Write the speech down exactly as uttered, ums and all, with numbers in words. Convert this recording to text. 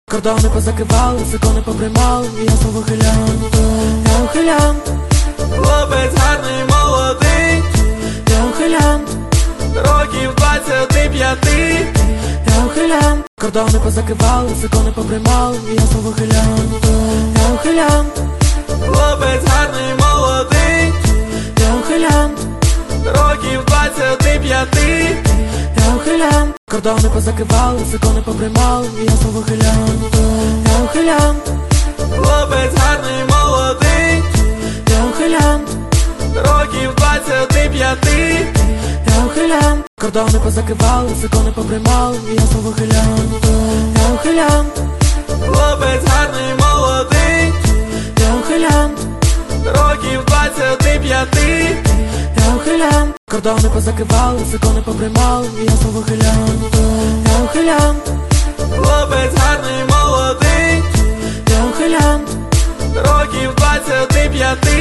Кордони позакривали, закони поприймали, і я знову ухилянт, я ухилянт. Хлопець гарний, молодий, я ухилянт, років двадцяти п'яти, я ухилянт. Кордони позакривали, закони поприймали, і я знову ухилянт, я ухилянт. Хлопець гарний, молодий, я ухилянт, років двадцяти п'яти, я ухилянт. Кордони позакривали, закони поприймали, і я знову ухилянт, я ухилянт. Хлопець гарний, молодий, я ухилянт, років двадцяти п'яти, я ухилянт. Кордони позакривали, закони поприймали, і я знову ухилянт, я ухилянт. Хлопець гарний, молодий, я ухилянт, років двадцяти п'яти, я ухилянт. Кордони позакривали, закони поприймали, і я знову ухилянт, я ухилянт. Хлопець гарний, молодий, я ухилянт, років двадцяти п'яти,